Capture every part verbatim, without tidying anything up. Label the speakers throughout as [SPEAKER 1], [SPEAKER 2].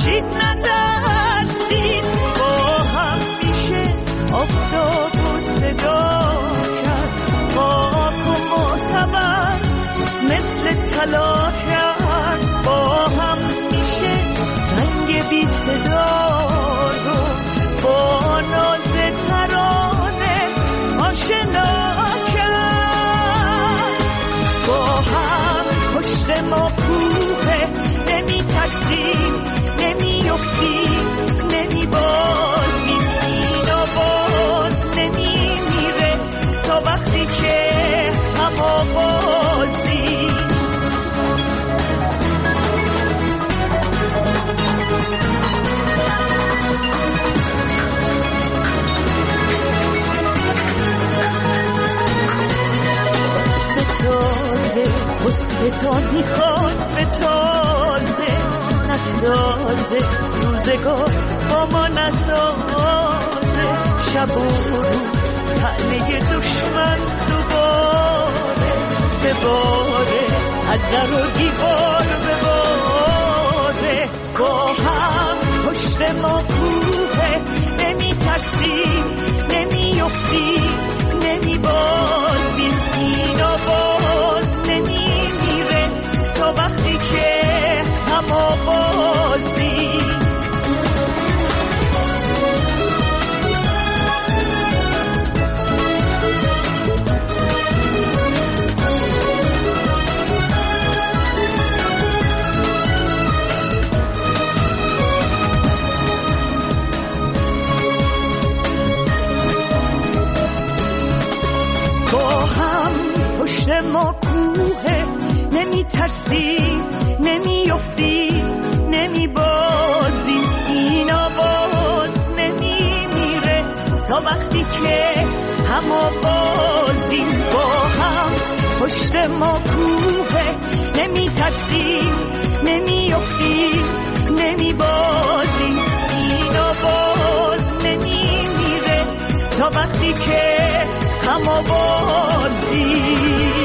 [SPEAKER 1] خورشید نترسید با هم میشه آفتاب و صدا کرد خاک و معتبر مثل طلا کرد با هم میشه زنگ بی صدا رو با ناز ترانه آشنا کرد با هم پشت ما کوه نمی ترسیم نمی افتیم نمی بازیم این آواز نمی میره تا وقتی که هم آوازیم به تازه پستتان میخواد به تازه نسازه روزگار با ما نسازه شب و روز تنه دشمن دوباره بباره از در و دیوار بباره با هم پشت ما کوه نمی ترسیم نمی افتیم نمی بازیم این آواز نمی میره تا وقتی که هم آوازیم ما کوه نمی ترسیم نمی افتیم نمی بازیم این آواز نمی میره تا وقتی که هم آوازیم با هم پشت ما کوه نمی ترسیم نمی افتیم نمی بازیم این آواز نمی میره تا وقتی که هم آوازیم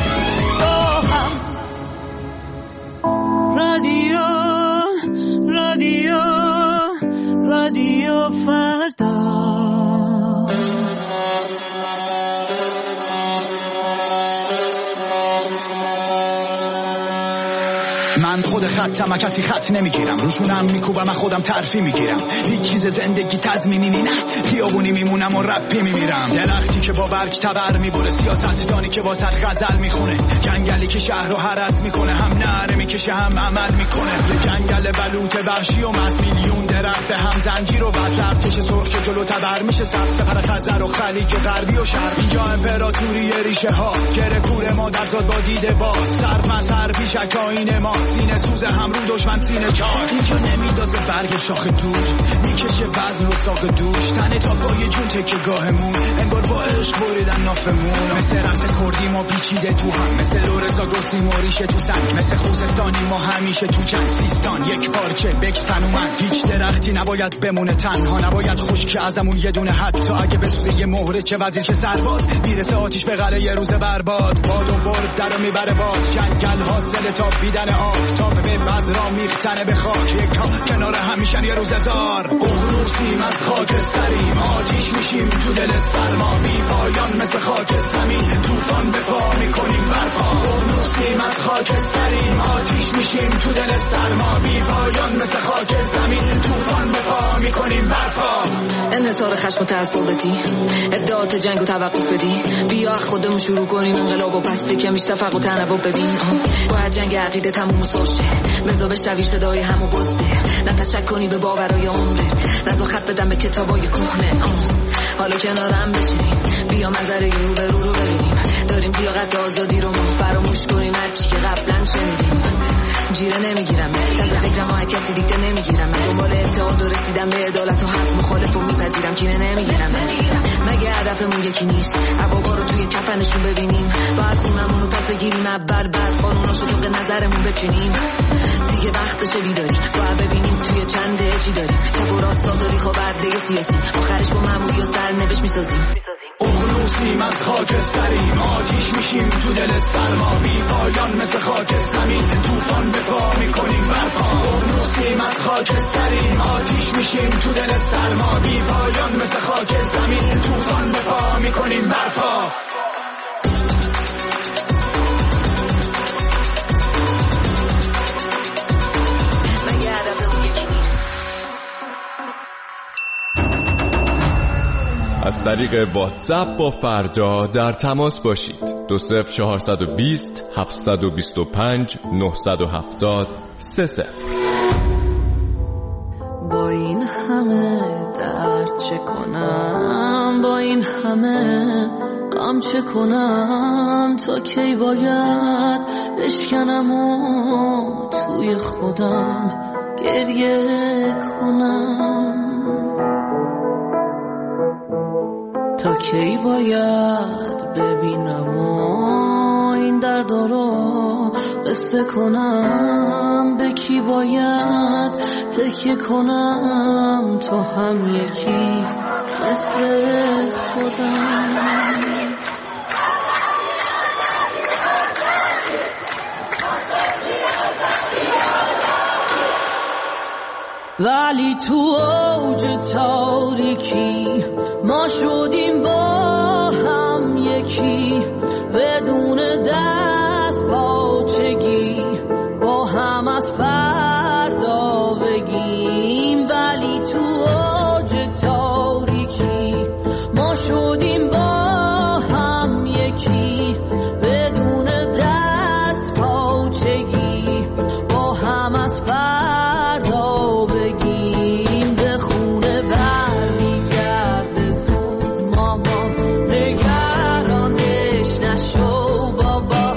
[SPEAKER 1] رادیو رادیو رادیو فردا
[SPEAKER 2] من خود خطم کسی خط نمیگیرم روشونم میکوبم من خودم ترفی میگیرم هیچ چیز زندگی تضمینی نه خیابونی میمونم و رپی میمیرم درختی که با برگ تبر میبره سیاستدانی که واسط غزل میخونه جنگلی که شهر رو هرس میکنه هم نعره میکشه هم عمل میکنه یه جنگل بلوط وحشی و مس میلیون درخت هم زنجیر و وصل ارتش سرخ که جلو تبر میشه سر سپر خزر و خلیج و غربی و شرق اینجا امپراتوری ریشه هاست گره کوره ما در زاد با دیده باز سر مسر پیشک آین ما سینه سوز هم رو دشمن سینه چار اینجا نمیدازه برگ شاخ دور میکشه وزن و ساق دوش تنه تا پای جون تکه گاهمون انگار با عشق بریدن نافمون مثل رقص کردی ما پیچیده تو هم مثل لورزا گرسی موریشه تو سنگ مثل خوزستانی ما همیشه تو جنگ سیستان یک پارچه بکسن و من هیچ درختی نباید بمونه تنها نباید خشک ازمون یه دونه حد تا اگه بسوزه یه مهره چه وزیر چه سرباز میرسه آتیش به قلعه یه روز برباد باد و برد در میبره باز جنگل حاصل تا بیدن آفتاب به مزرا میختنه به خاک یک کنار همیشن یه روز هزار ققنوسیم از خاکستریم آتیش میشیم تو دل سرما بی پایان مثل خاک زمین طوفان به پا میکنیم برپا ققنوسیم از خاکستریم آتیش میشیم تو دل سرما بی پایان مثل خاک زمین طوفان به پا میکنیم برپا
[SPEAKER 3] انحصار خشم و تعصبتی ادعات جنگ و توقف بدی بیا خودمون شروع کنیم انقلاب و پسته که میشه تفق و تنوع ببین باید جنگ عقیده تموم سوشه مزا بشنوی صدای همو بزده نه تشک کنی به باورای عمرت نزا خط بدم به کتابای کهنه حالا کنارم بشینیم بیا منظره رو به رو رو ببینیم داریم لیاقت آزادی رو ما فراموش کنیم هرچی که قبلا شنیدیم جیره نمیگیرم تازه فکرم ها کسی دیگه نمیگیرم دنبال اتحاد و رسیدم به عدالت و حق مخالف و میپذیرم کینه نمیگیرم مگه هدفمون یکی نیست عبابا رو توی کفنشون ببینیم باید خونمون رو پس بگیریم اول بعد قانوناشو تو به نظرمون بچینیم دیگه وقتشه بیداری باید ببینیم توی چنده چی داریم کف و راستا داری خواه برده سیاسی آخرش با معمولی و سرنوشت میسازیم
[SPEAKER 2] قرنوسیم از خاکستریم، آتیش میشیم تو دل سرما، بی پایان مثل خاک زمین، طوفان به پا میکنیم برپا. قرنوسیم از خاکستریم، آتیش میشیم تو دل سرما، بی پایان مثل خاک زمین، طوفان به پا میکنیم برپا.
[SPEAKER 4] از طریق واتساپ با فردا در تماس باشید. دو صفر چهارصد و بیست هفتصد و بیست و پنج نهصد و هفتاد سه صفر.
[SPEAKER 1] با این همه درد چه کنم، با این همه غم چه کنم، تا کی باید بشکنم و توی خودم گریه کنم، تا کی باید ببینم و این درد رو قصه کنم، به کی باید تکیه کنم، تو هم یکی مثل خودم. ولی تو اوج تاریکی ما شدیم با هم یکی، بدون دست پاچگی با هم از فردا بگیم. ولی تو اوج تاریکی ما شدیم با هم یکی، بدون دست پاچگی با هم از فردا بگیم. به خونه برمیگرده زود مامان، نگرانش نشو بابا،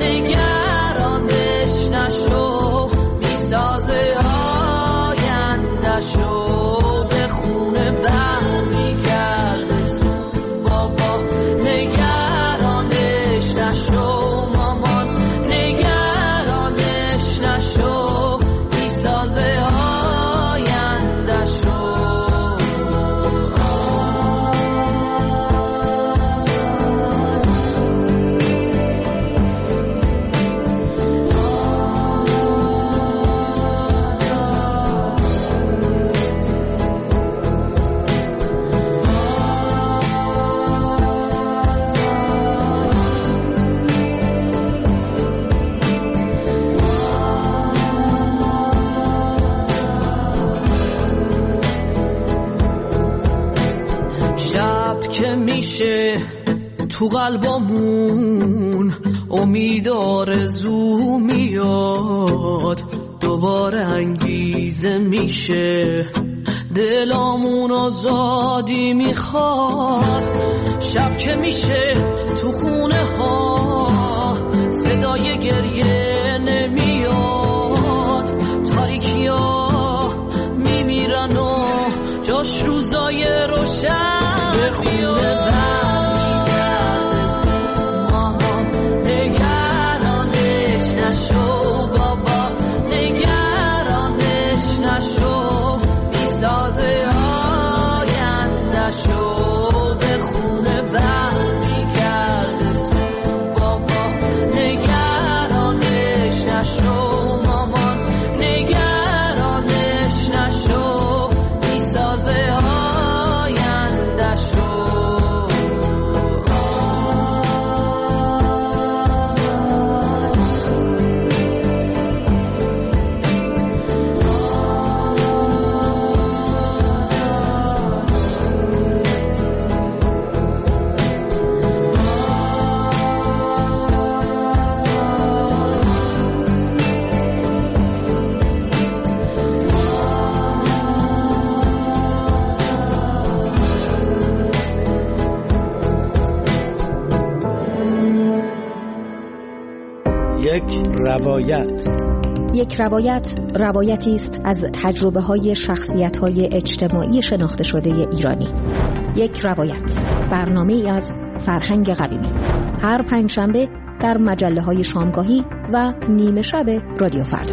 [SPEAKER 1] نگرانش نشو، میسازه آینده‌شو. به خونه برمیگرده زود بابا، نگرانش نشو مامان، نگرانش نشو، میسازه تو قلبمون امید آرزو میاد، دوباره انگیزه میشه، دلامون آزادی میخواد. شب که میشه تو خونه ها صدای گریه نمیاد، تاریکی ها میمیرن و جاش روزای روشن میاد.
[SPEAKER 5] یک روایت.
[SPEAKER 6] یک روایت روایتی است از تجربه های شخصیت های اجتماعی شناخته شده ایرانی. یک روایت، برنامه ای از فرهنگ قویمی، هر پنجشنبه در مجله های شامگاهی و نیمه شب رادیو فردا.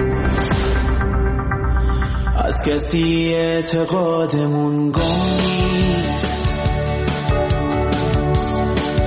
[SPEAKER 7] از کسی اعتقادمون گم نیست،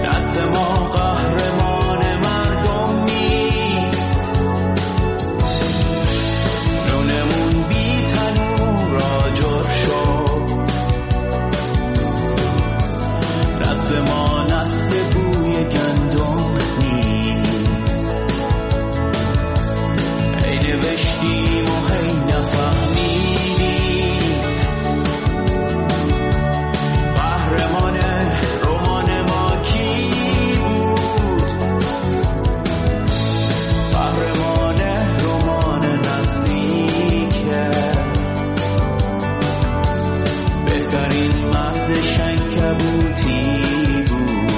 [SPEAKER 2] بهترین مرد شنکبوتی بود.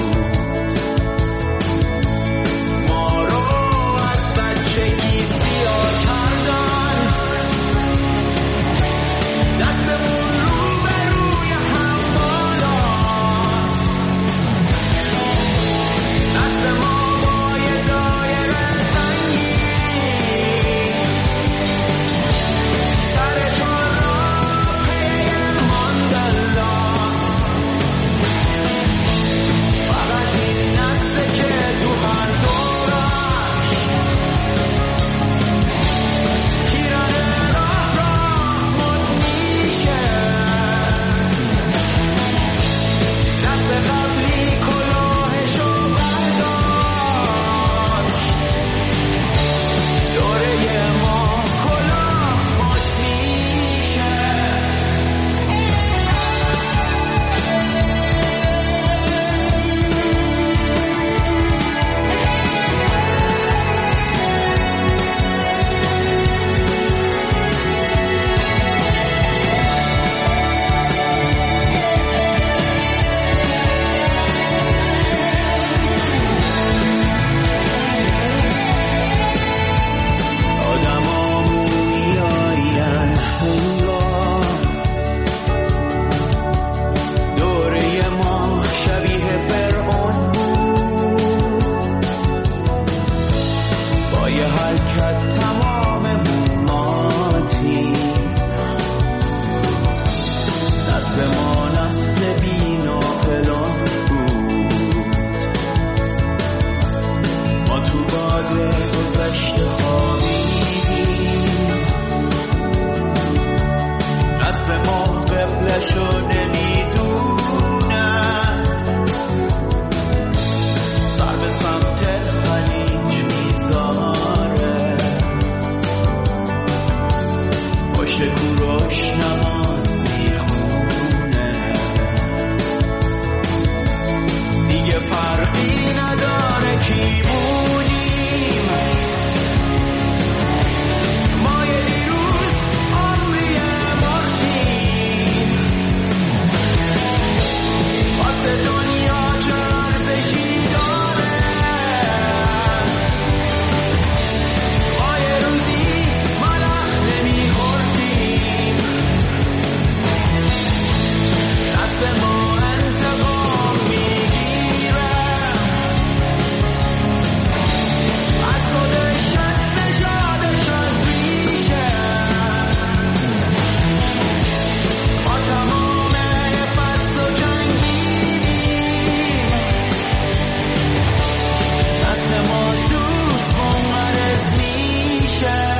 [SPEAKER 2] ما رو از بچگی سیاه کردن، دستمون رو به روی هم بالاست، دست ما با یه دایره سنگین، سر چهار راه پی ماندلاست. فقط این نسله که تو هر دورش پیرانه راه راه مد میشه، دست قبلی کلاهشو برداشت، دوره ما کلاه مد میشه. آدما مومیایین اونگاه، دوره ما شبیه فرعون بود، با یه حرکت تمام موماتی، نسل ما نسل بینا پلان بود. ما تو باده گذشته خوابیدیم، نسل ما قبلشو نمیدونه، سر به سمت خلیج میذاره، پشت کوروش نماز میخونه، دیگه فرقی نداره کی بودیم، ما یه دیروز عمری مردیم، واسه دنیا چه ارزشی داره، ما یه روزی ملخ نمیخوردیم، دست ما انتقام میگیره، از خودش از نژادش از ریشه، ما تمام فصل و جنگیدیم، دست ما زود منقرض میشه.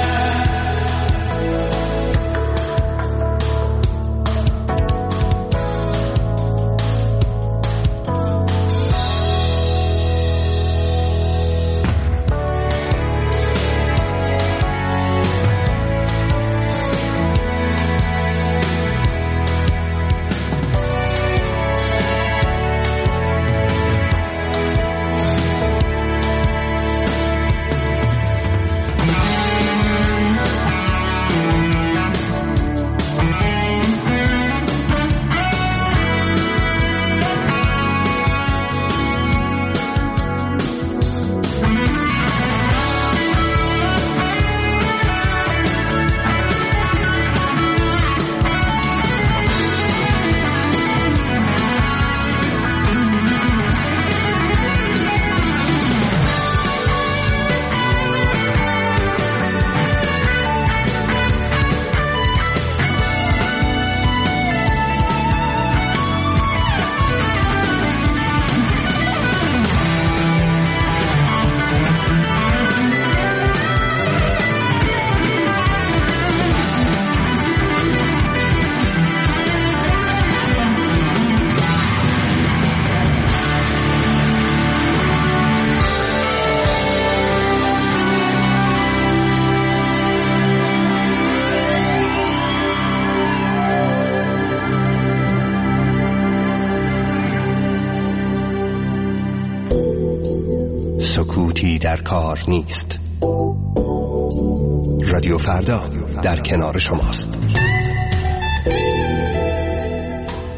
[SPEAKER 7] سکوتی در کار نیست. رادیو فردا در کنار شماست.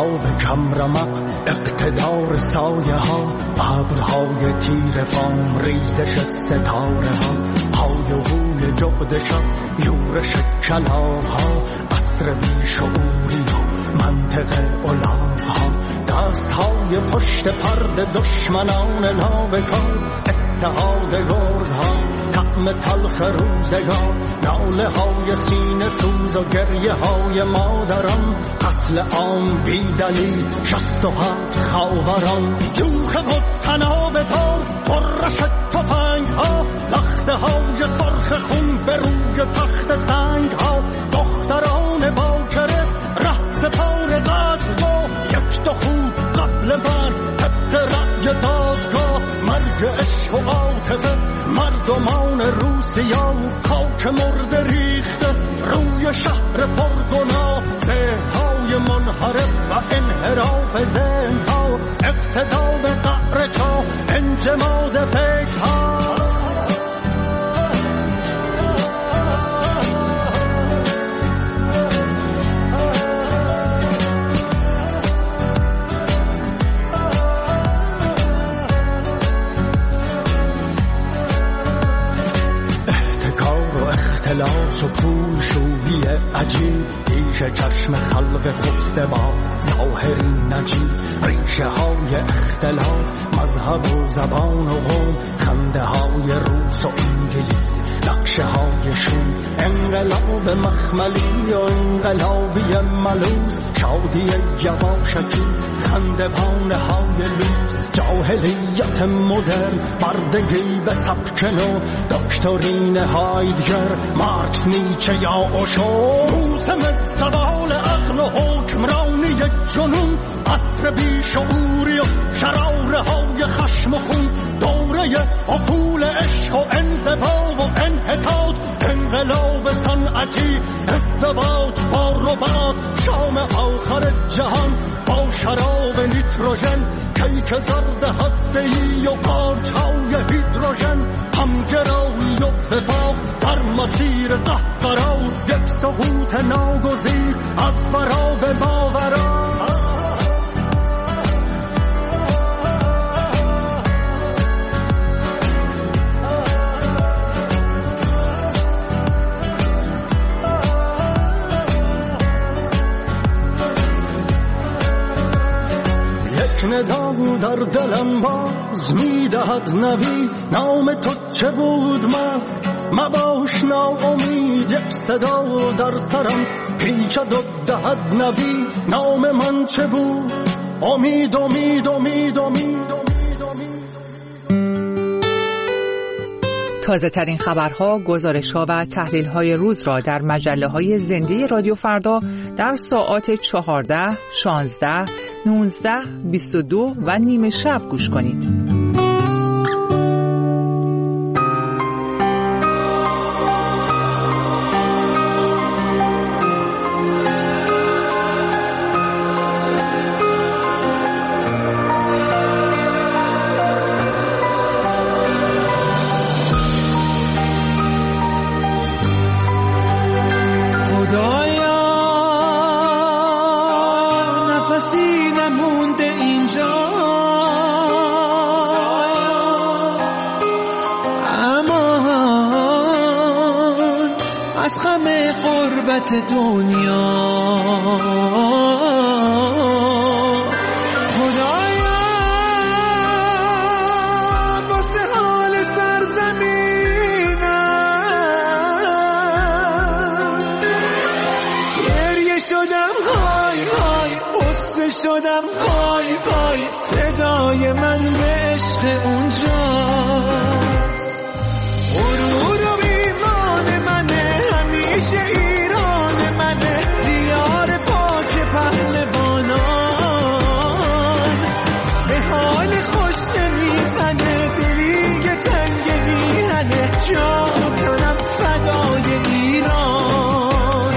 [SPEAKER 8] آفتاب کمرمق اقتدار سایه ها ابرهای تیر فام ریزش ستاره ها های و هوی جغد شب یورش کلاغ ها عصر بیشعوری ها منطق الاغ ها دست های پشت پرد دشمنان نابکار اتحاد گرد ها طعم تلخ روزگار ناله های سینه سوز و گریه های مادران قتل عام بی دلیل شست و هفت خواهران جوخ و تناب تار قرش تفنگ ها لخته های سرخ خون به روی تخت سنگ ها دختران باکره ره سپار قدرگاه یک دو خوب قبل من طبق رأی دادگاه مرگ عشق و عاطفه مردمان روسیا خاک مرد ریخته روی شهر پرگناه ذهن‌های منحرف و انحراف ذهن‌ها اقتدا به قعر چاه انجماد فکرها اختلاس و پول شویی عجیب ریشه چشم خلق خفته با ظاهری نجیب ریشه های اختلاف مذهب و زبان و قوم خنده های روس و انگلیس نقشه های شوم انقلاب مخملی و انقلابی ملوز شادی یواشکی خنده بانه های لوس جاهلیت مدرن بردگی به سبک نو دکترین هایدگر مارکس نیچه یا اوشو موسم زوال عقل و حکمرانی جنون عصر بیشعوری و شراره های خشم و خون دوره افول عشق و انزوا و انحطاط انقلاب صنعتی ازدواج با رباط شام آخر جهان با شراب نیتروژن کیک زرد هسته‌ای و قارچ‌های هیدروژن همگرایی و وفاق در مسیر قهقرا یک سقوط ناگزیر از فراغ باورا ندا در دلم باز میدهد نوی نام تو چه بود من مباش ناامید یک صدا در سرم پیچد و دهد نوی نام من چه بود امید امید امید امید
[SPEAKER 9] تازه ترین خبرها، گزارش‌ها و تحلیل‌های روز را در مجله‌های زنده رادیو فردا در ساعات چهارده، شانزده، نوزده، بیست و دو و نیمه شب گوش کنید.
[SPEAKER 10] دنیا خدایا واسه حال سرزمینم گریه شدم های های قصه شدم های های صدای من به عشق اونجاست غرور و ایمان منه همیشه ایران منه دیار پاک پهلوانان به حال خوش نمیزنه دلی که تنگ میهنه جان کنم فدای ایران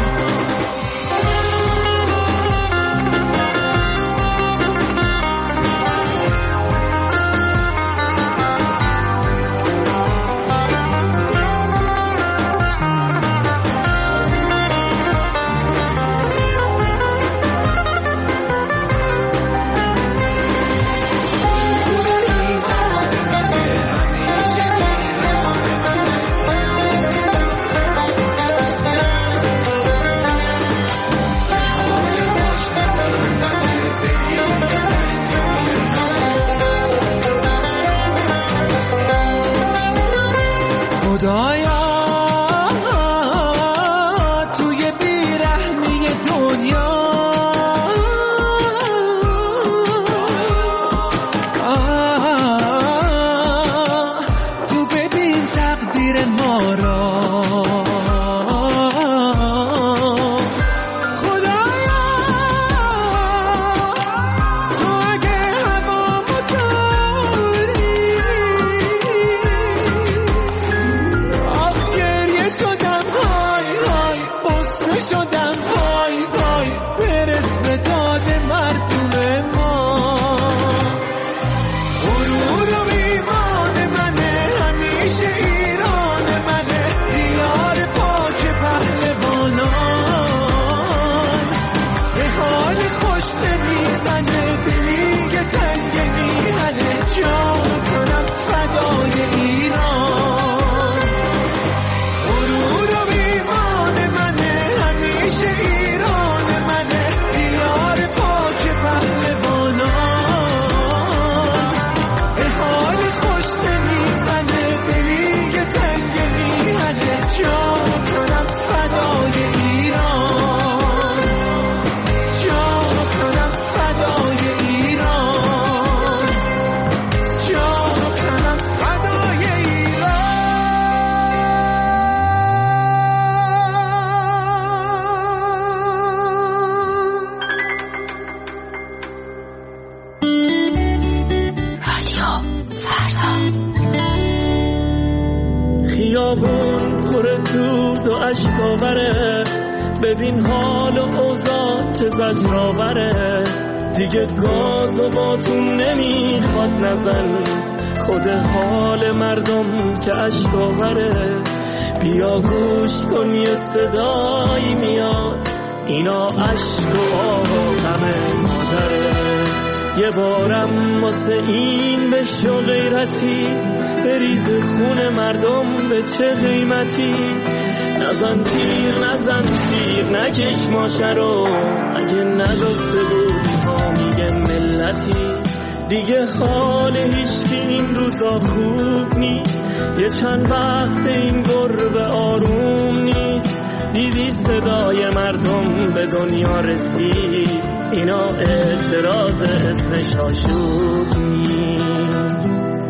[SPEAKER 11] اشکاوره. ببین حال و اوضاع چه زجرآوره، دیگه گاز و باتون نمیخواد نزن، خود حال مردم که اشکاوره. بیا گوش کن یه صدایی میاد، اینا عشق و آهم مادره. یه بارم واسه این بشو غیرتی، بریز خون مردم به چه قیمتی. نزن تیر نزن تیر نکش ماشه رو، اگه نگفته بودی ما میگه ملتی. دیگه حال هیچکی این روزا خوب نیست، یه چند وقت این گربه آروم نیست. دیدی صدای مردم به دنیا رسید، اینا اعتراض اسمش آشوب نیست.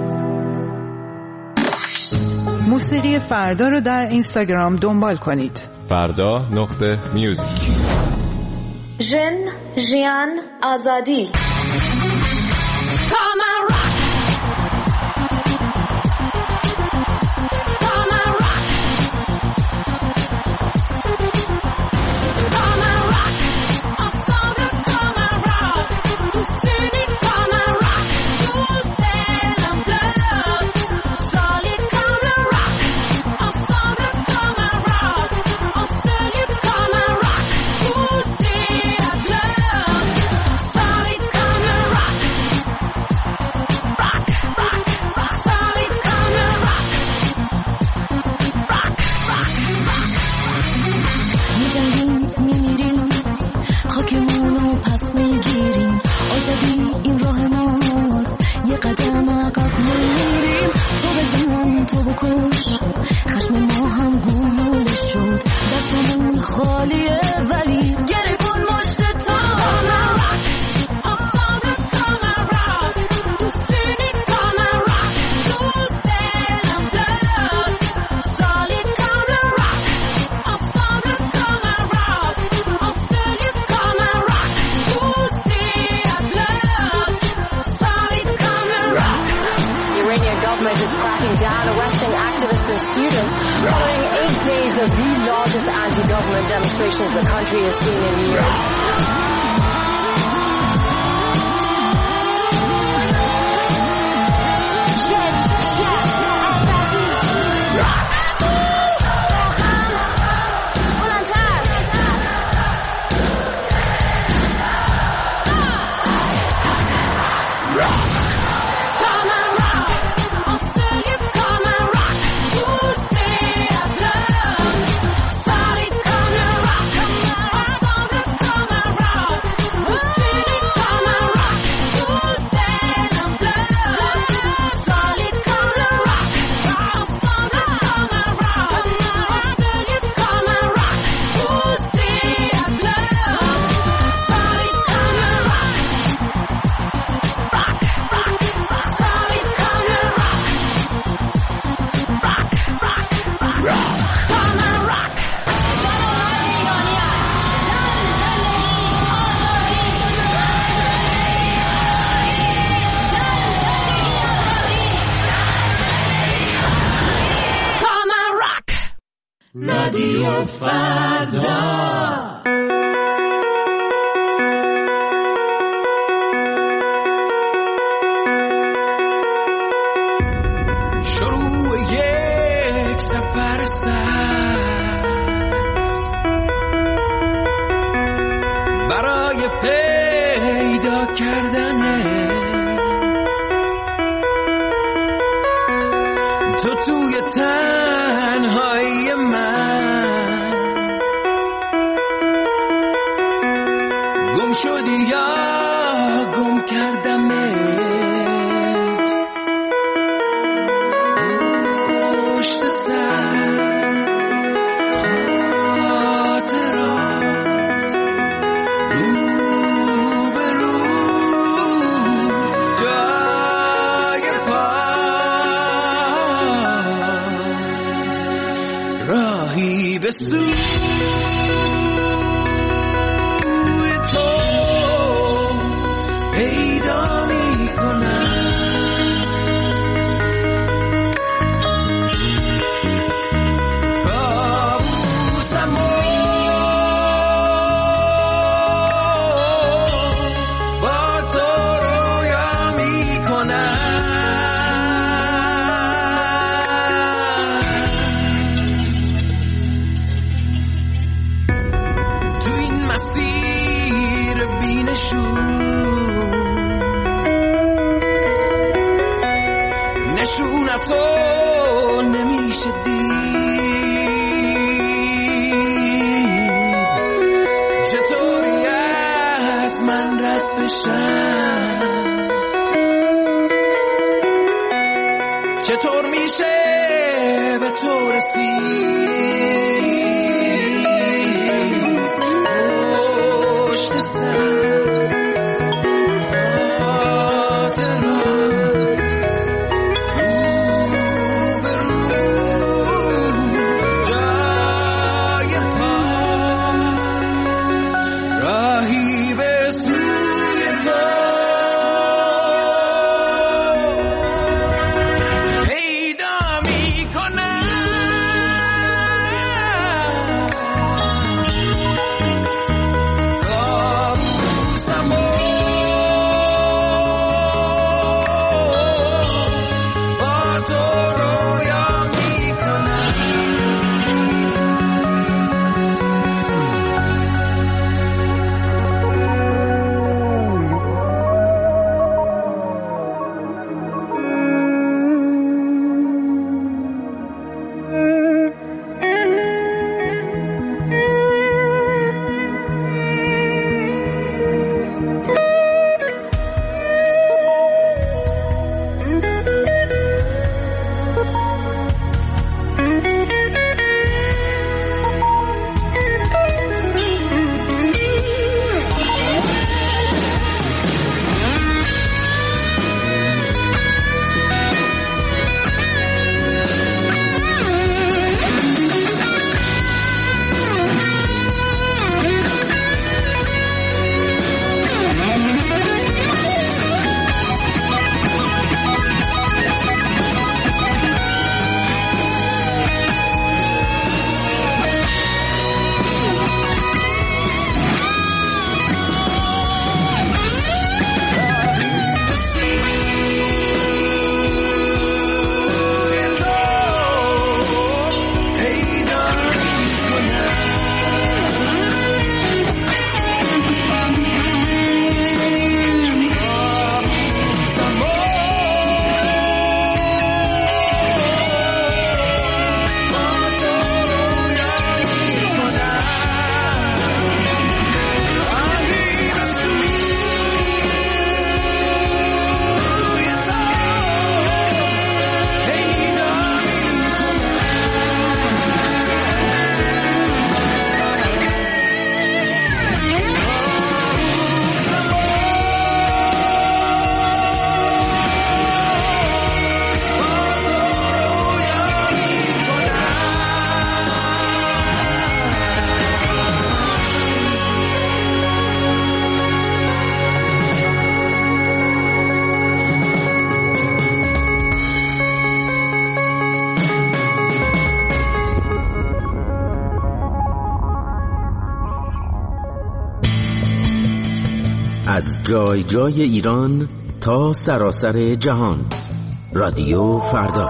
[SPEAKER 9] موسیقی فردا رو در اینستاگرام دنبال کنید.
[SPEAKER 4] فردا نقطه میوزیک.
[SPEAKER 12] ژن، ژیان، آزادی.
[SPEAKER 13] Demonstrations the country has seen in years.
[SPEAKER 10] رادیو فردا. شروع یک سفر سخت برای پیدا کردنت، تو توی تنهایی من گم شدی یا گم کردمت، پشت سر خاطرات رو به رو جای پات راهی به سوی تو پیدا می پشت سر
[SPEAKER 14] از جای جای ایران تا سراسر جهان، رادیو فردا.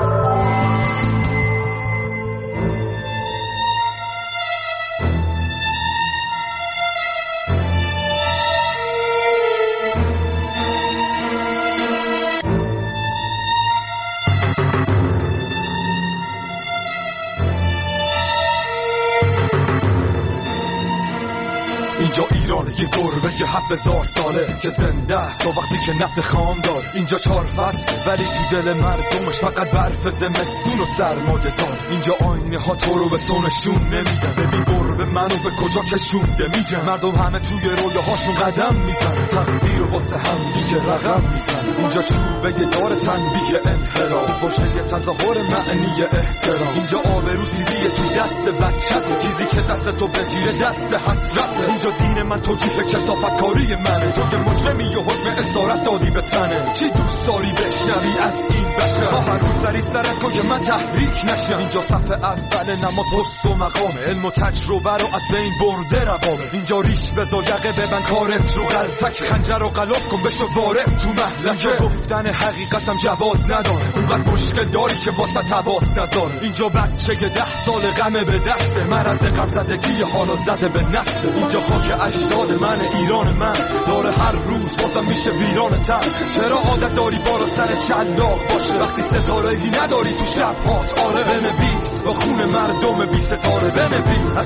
[SPEAKER 15] اینجا ایرانه، یه گربه یه هفت هزار ساله که زنده است و وقتی که نفت خام دار. اینجا چهار فصل ولی تو دل مردمش فقط برف زمستون و سرمایه دار. اینجا آینه ها تو رو به سونشون نمیدن، ببین گربه منو به کجا کشونده میگن. مردم همه توی رویاهاشون قدم میزنن، تقدیر و واسه هم دیگه رقم میزنن. اینجا چوبه دار تنبیه انحراف، پشت یه تظاهر معنی احترام. اینجا آبرو سیدیه تو دست بچه‌ت، چیزی که دست تو بگیره دست حسرته. اینجا دین من توجیه کثافت کاری منه، تو که مجرمی و حکم اسارت دادی به تنه. چی دوست داری بشنوی از این بشر؟ هر روز سری سرت کن که من تحریک نشم. اینجا صف اول نماز پست و مقامه، علم و تجربه رو از بین برده روامه. اینجا ریش بزا یقه ببن کارت رو غلطک، خنجر رو غلاف کن بشو وارد تو محلکه. اینجا گفتن حقیقتم جواز نداره، اونقدر مشکل داری که واسه تواس نداره. اینجا بچه ده سال غمه به دسته، مرض غم زدگی حالا زده به نسل. اینجا خاک اجداد من، ایران من داره هر روز بازم میشه ویران تر. چرا عادت داری بالا سر شلاق باشه وقتی ستاره‌ای نداری تو شب هات؟ آره بنویس با خون مردم بی ستاره، بنویس از جوونی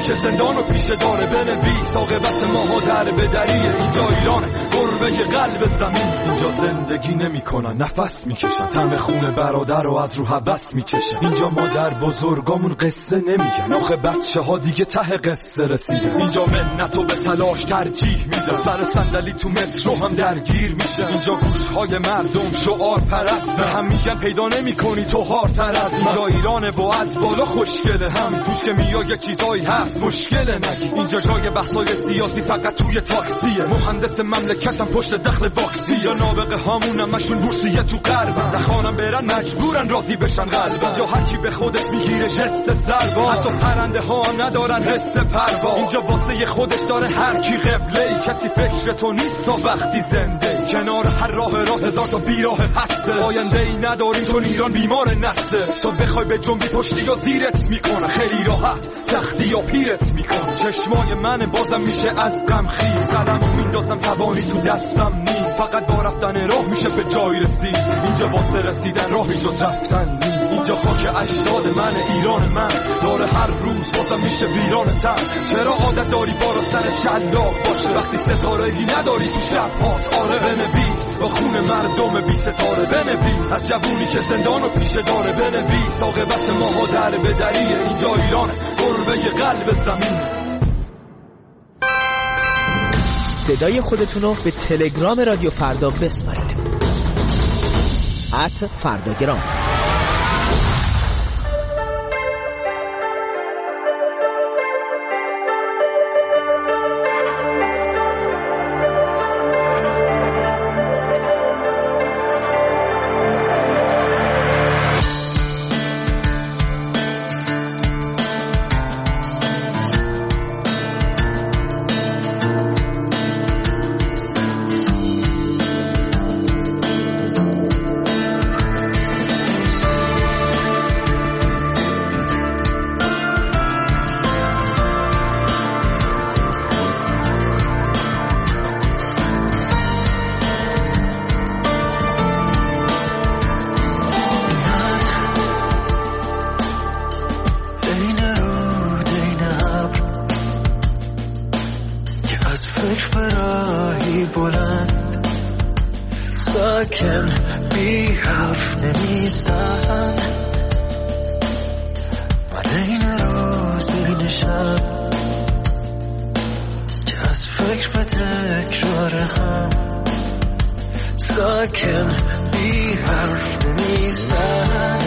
[SPEAKER 15] که زندان و پیشه داره بنویس عاقبت ماها در بدریه. اینجا ایرانه گربه قلب زمین، اینجا زندگی نمی کنن نفس میکشن، طعم خون برادر رو از رو هوس میچشن. اینجا مادر بزرگامون قصه نمیگن، آخه بچه ها دیگه ته قصه رسیدن. اینجا منت و به تلاش ترجیح میدن، سر صندلی تو مترو هم درگیر میشن. اینجا گوشهای مردم شعار پرست، به هم میگن پیدا نمی کنی تو هارتر از. اینجا ایرانه و از بالا خوشگله، هم توش که میای یه چیزایی هست مشکله نگی. اینجا جای بحثای سیاسی فقط توی تاکسیه، مهندس مملکتم پشت دخل واکسی. یا نابغه هامون همشون بورسیه تو غربن، دخانم برن مجبورن راضی بشن قلبن. اینجا هر کی به خودش میگیره جست سربا، حتی پرنده ها ندارن حس پروا. اینجا واسه خودش داره هر کی قبله، کسی فکر تو نیست تا وقتی زنده. کنار هر راه راه هزار تا بیراه هسته، آینده ای نداریم چون ایران بیمار نسته. تو بخوای به جنبی پشتی یا زیرت میکنه، خیلی راحت سختی یا پیرت میکنه. چشمای من بازم میشه از غم خیز، قلمو میندازم توانی تو دستم نی، فقط با رفتن راه میشه به جای رسید. اینجا واسه رسیدن راهی جز رفتن نی. اینجا خاک اجداد من، ایران من داره هر روز بازم میشه ویران تن. چرا عادت داری بارا سر شلاق باشه وقتی ستاره ای نداری تو شب هات؟ آره بنویس با خون مردم بی ستاره، بنویس از جوونی که زندان و پیشه داره، بنویس عاقبت ماها در بدریه. اینجا ایرانه گربه قلب زمین.
[SPEAKER 16] صدای خودتونو به تلگرام رادیو فردا بسپارید. ات فرداگرام.
[SPEAKER 10] ساکن بی حرف نمیستن، من این روز این شب که از فکر به تکرار هم، ساکن بی حرف نمیستن.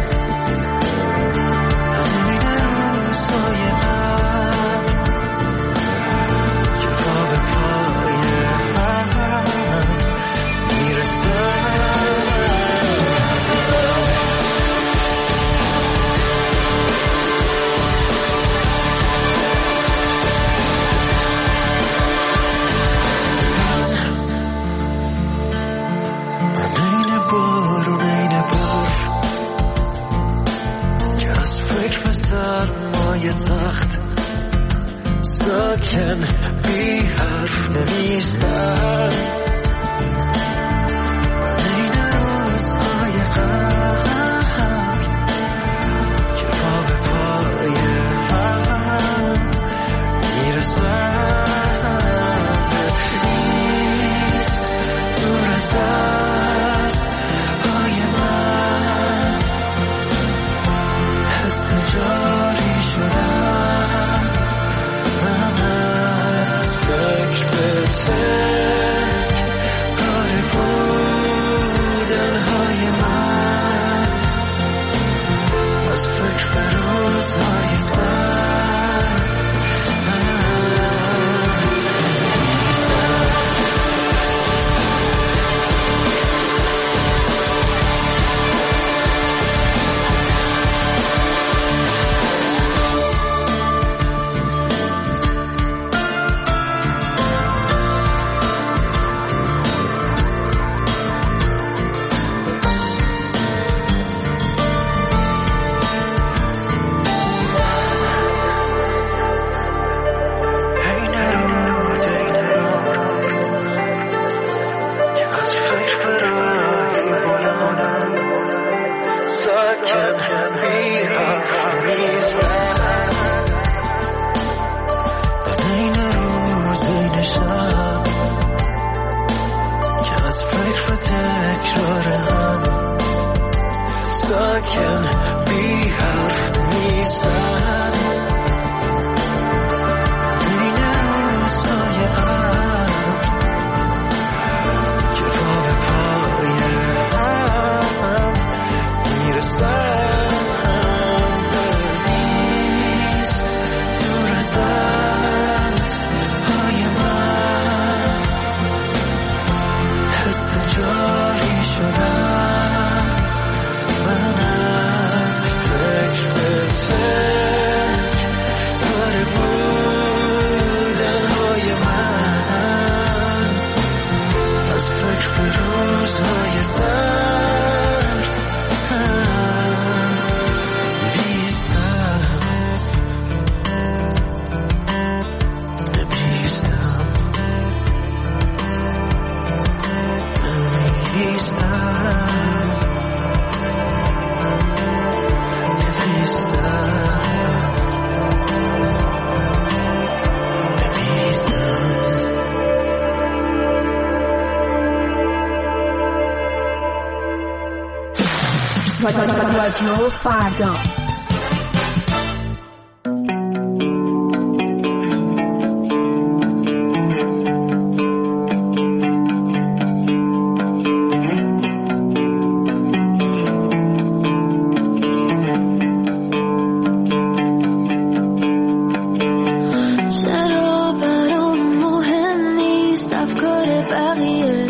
[SPEAKER 10] همین روزهای قبل که پا به پای هم میرسن. من این بارون این برف که از فکر به سرمایه سخت، ساکن بی حرف نمیستن. ساکن بی حرف نیستم بین روزهای ابر که پا به پای هم میرسم نیست دور از دستهای من حس جاری شدم من از فکر به فکر پاره بودنهای من از فکر به روزهای سرد نمیستم نمیستم
[SPEAKER 6] رادیو فردا.
[SPEAKER 17] چرا برام مهم نیست افکار بقیه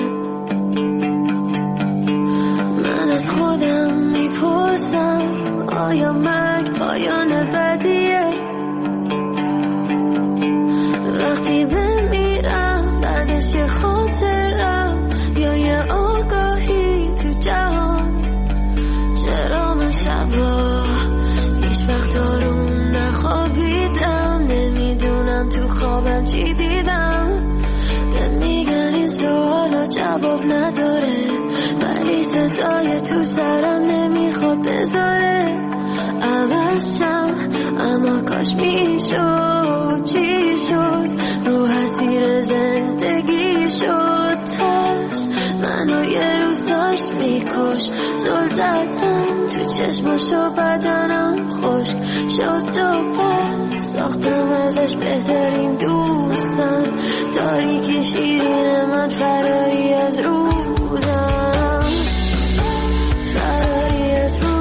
[SPEAKER 17] من از خودم میپرسم آیا مرگ پایان بدیه وقتی بمیرم بعدش یه خاطرم یا یه آگاهی تو جهان چرا من شبا هیچ وقت آروم نخوابیدم نمیدونم تو خوابم چی دیدم به میگن این سوالا جواب نداره ولی صدای تو سرم نمیخواد بذاره عوضشم اما کاش میشد چی شد رو حسیر زندگی شد ترس منو یه روز داشت میکش زل زدم تو چشماشو بدنم خشک شد و پس ساختم ازش بهترین دوستم تاریکی شیرین من فراری از روزم فراری از روزم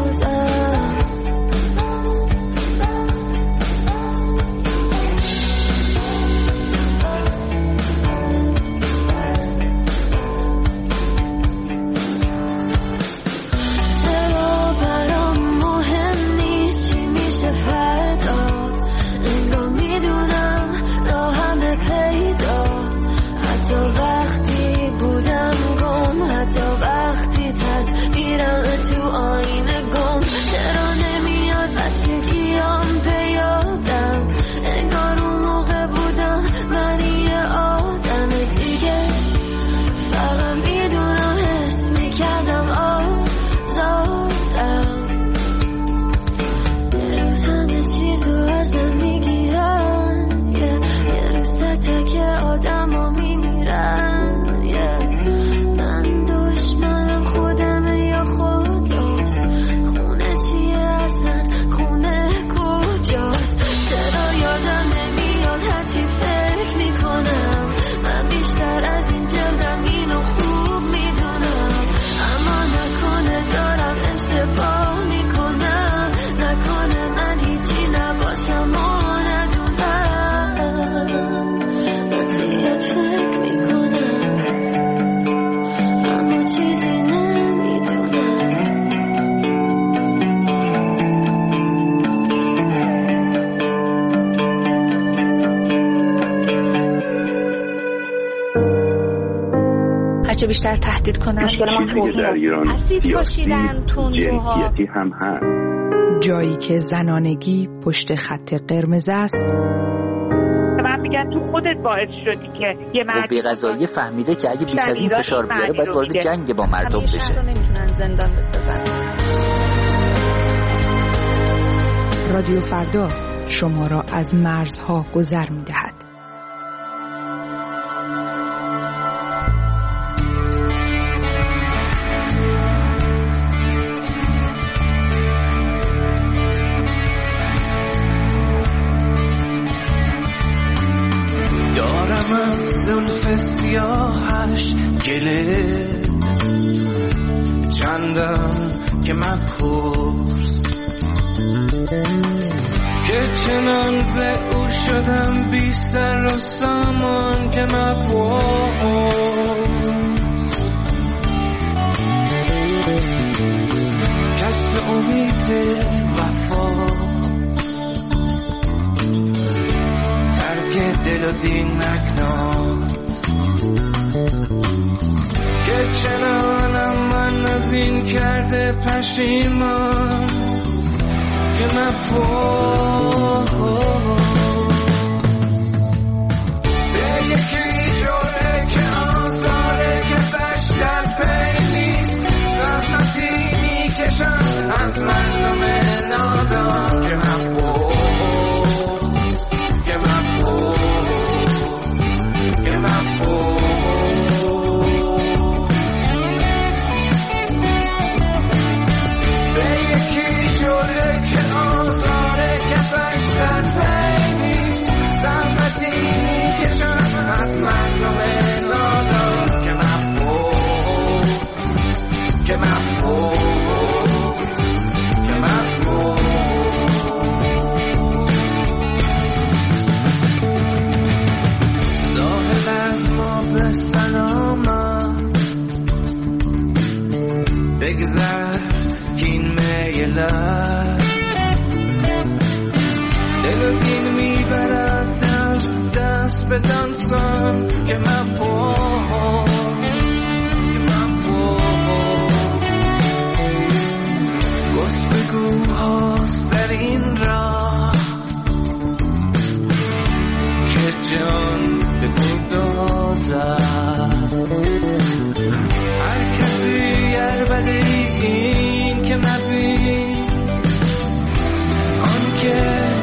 [SPEAKER 17] چرا برام مهم نیست چی میشه فردا انگار میدونم راهم به پیدا حتی وقتی بودم گم حتی وقتی تصویرم تو آینه گم چرا نمیاد بچگیام به یادم انگار اون موقع بودم من یه آدم دیگه فقط میدونم حس میکردم آزادم یه روز همه چیزو از من میگیرن یه, یه روز تک آدم ها میمیرن یه من دشمنم خودمه یا خداست خونه چیه اصلا خونه کجاست چرا یادم نمیاد هرچی فکر میکنم من بیشتر از این جلدم اینو خوب میدونم اما نکنه دارم اشتباه میکنم نکنه من هیچی نباشم و ندونم من زیاد فکر میکنم اما چیزی نمیدونم
[SPEAKER 18] هرچه بیشتر تهدید کنن
[SPEAKER 19] مشکل ما در ایران
[SPEAKER 18] اسید پاشیدن تندروها
[SPEAKER 19] جنسیتی هم هست
[SPEAKER 9] جایی که زنانگی پشت خط قرمز است
[SPEAKER 20] من میگن تو خودت باعث شدی که یه مردی
[SPEAKER 21] قوه قضاییه فهمیده که اگه بیش از این فشار بیاره باید وارد جنگ با مردم بشه
[SPEAKER 18] شهر رو نمیتونن زندان بسازن
[SPEAKER 9] رادیو فردا شما را از مرزها گذر می‌دهد.
[SPEAKER 10] دلم از زلف سیاهش گله چندم که مبهوز که چنان ز او شدم بی سر و سامان که مبهوز کسب امید وفا ترک دل و دینک ناد که چنانم من از این کرده پشیمان که مبهوز به یکی جوره که آزاره کسش در پی نیست زحمتی میکشم از مردم نادان که مبهوز که مبهوز که مبهوز به یکی جوره که آزاره کسش در پی نیست زحمتی میکشم از مردم نادان که مبهوز که مبهوز که مبهوز زاهد از ما به سلامت بگذر کین میلت دل و دین میبرد دست دست به دانسان که مبهوز که مبهوز گفتگوهاست در این راه که جان به گدازد هر کسی عربده این که مبین آن که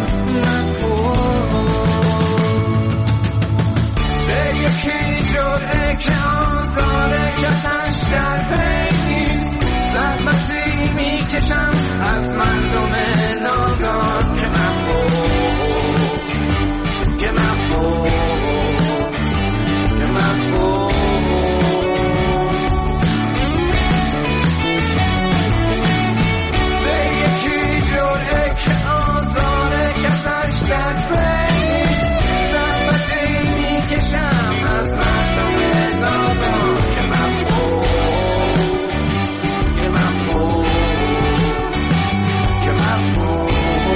[SPEAKER 10] یکی جوره که آزاره کسش در پی نیست زحمتی میکشم از مردم نادان که مبهوز که مبهوز که مبهوز به یکی جوره که آزاره کسش در پی نیست زحمتی میکشم از مردم نادان که مبهوز که مبهوز که مبهوز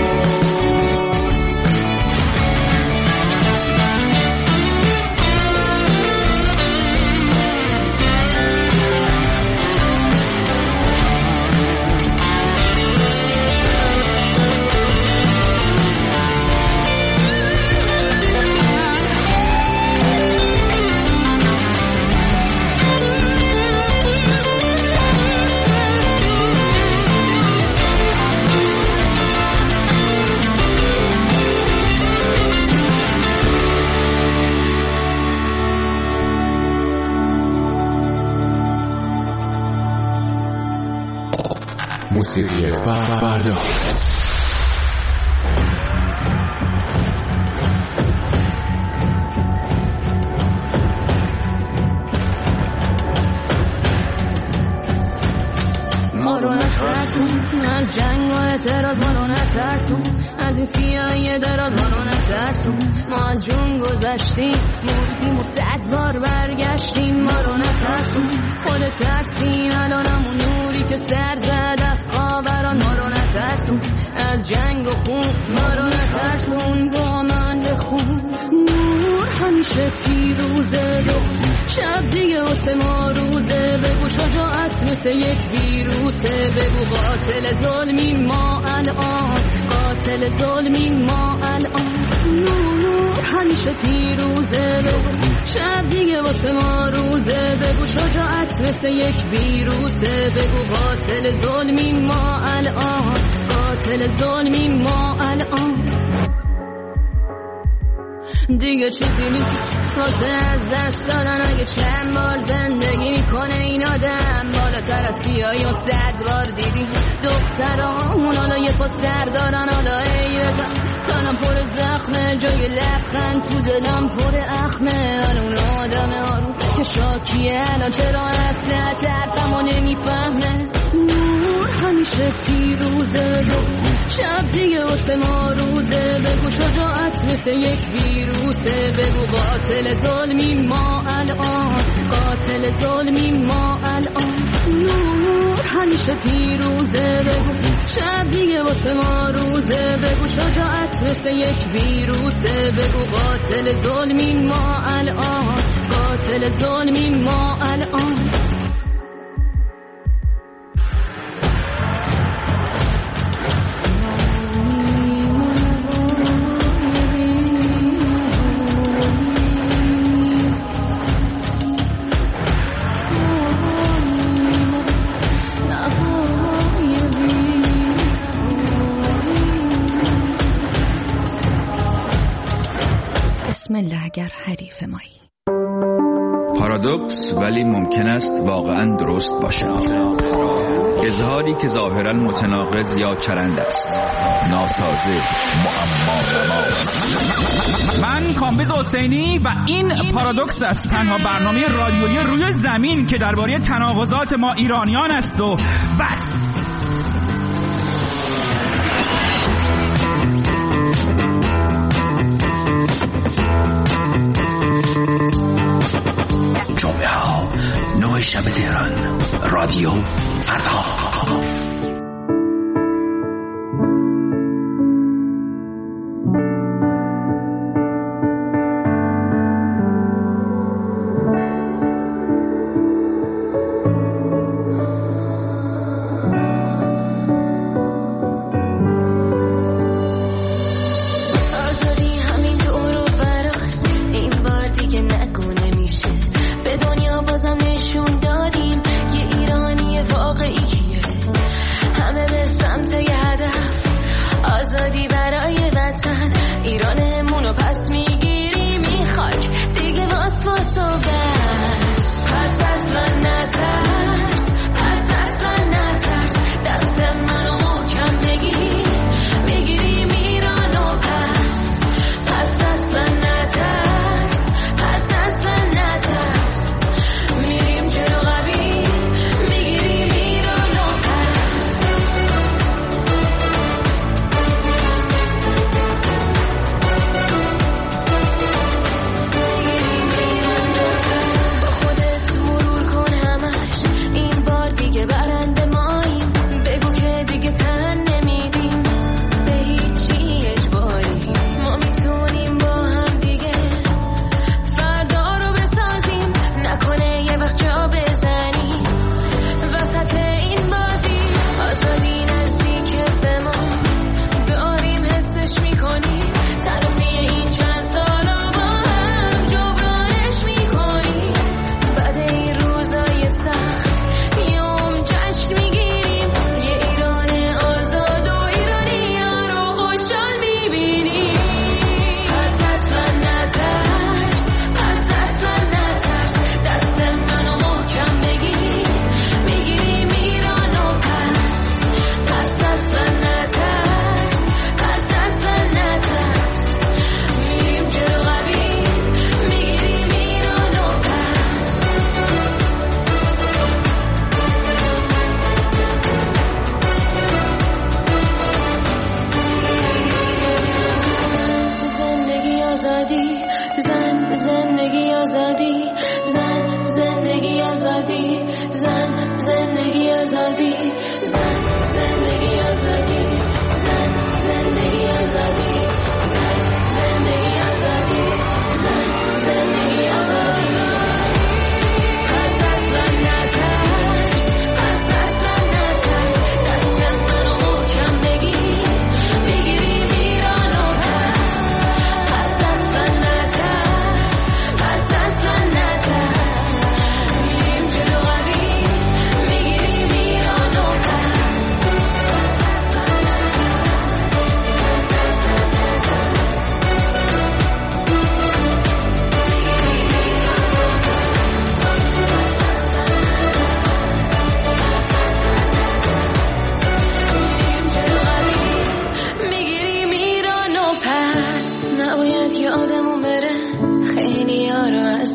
[SPEAKER 4] موسیقی فردا
[SPEAKER 3] ما رو نترسون از جنگ و اعتراض ما رو نترسون از این سیاهی دراز ما رو نترسون ما از جون گذشتیم مردیم و صد بار برگشتیم ما رو نترسون خود ترسیم الان همون نوری که سر زد از خاوران ما رو نترسون از جنگ و خون ما رو نترسون با من بخون نور همیشه پیروزه دو شب دیگه واسه ما روزه بگو شجاعت مثل یک ویروسه بگو قاتل ظلمی ما الان قاتل ظلمی ما الان نور همیشه پیروزه بگو شب دیگه واسه ما روزه بگو شجاعت مثل یک ویروسه بگو قاتل ظلمی ما الان قاتل ظلمی ما الان دیگه چیزی نیست واسه از دست دادن اگه چند بار زندگی میکنه این آدم بالاتر از سیاهی و صد بار دیدی دخترامون حالا یه پا سر دارن حالا ای بزن تنم پر زخمه، جای لبخند تو دلم پر اخمه. الان آدم آروم که شاکیه، الان چرا اصلا طرفمو نمیفهمه. نور همیشه پیروزه، شب دیگه واسه ما روزه. بگو شجاعت مثل یک ویروسه، بگو قاتل ظلمی ما الان، قاتل ظلمی ما الان. نور همیشه پیروزه، بگو شب دیگه واسه ما روزه. بگو شجاعت مثل یک ویروسه، بگو قاتل ظلمی ما الان، قاتل ظلمی ما الان.
[SPEAKER 1] بسم الله اگر حریف مایی.
[SPEAKER 2] پارادوکس ولی ممکن است واقعا درست باشد. اظهاری که ظاهرا متناقض یا چرند است، ناسازه، معما نما.
[SPEAKER 22] من کامبیز حسینی و این پارادوکس است، تنها برنامه رادیویی روی زمین که درباره تناقضات ما ایرانیان است و بس.
[SPEAKER 2] جمعه ها نوع شب تهران، رادیو فردا.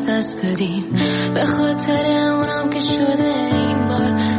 [SPEAKER 17] از دست دادیم، به خاطر اونم که شده این بار